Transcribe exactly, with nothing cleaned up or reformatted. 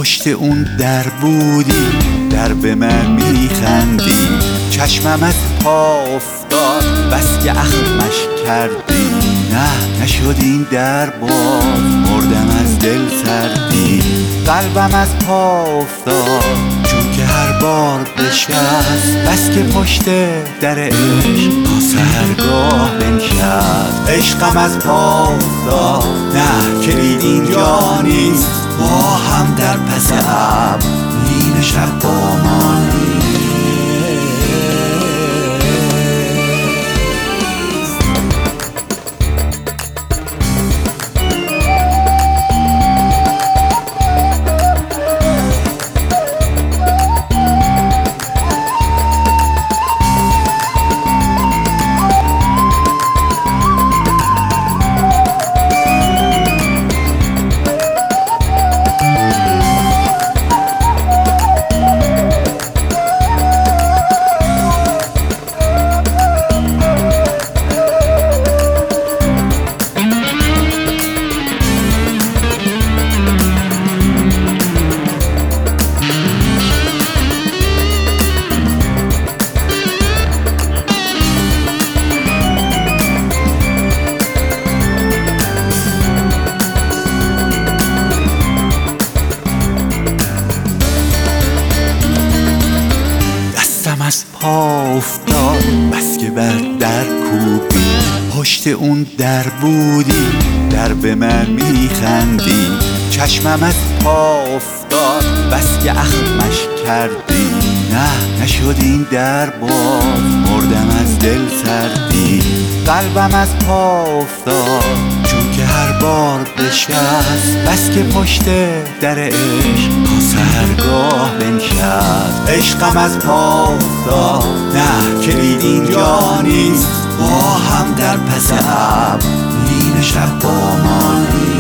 پشت اون در بودی، در به من میخندی. چشمم از پا افتاد بس که اخمش کردی. نه نشد این در باز، مردم از دل سردی. قلبم از پا افتاد چون که هر بار بشکست، بس که پشت در عشق تا سحرگاه بنشست. عشقم از پا افتاد، نه کلید اینجا نیست. با هم در پس ابر نیم شب با ما نیست. از پا افتاد بس که بر در کوبی. پشت اون در بودی، در به من میخندی. چشمم از پا افتاد بس که اخمش کردی. نه نشد این در باز، مردم از دل سردی. قلبم از پا افتاد چون که هر بار بشکست، بس که پشت در عشق تا سحرگاه بنشست. عشقم از پا افتاد، نه کلید اینجا نیست. با هم در پس ابر نیم شب با ما نیست.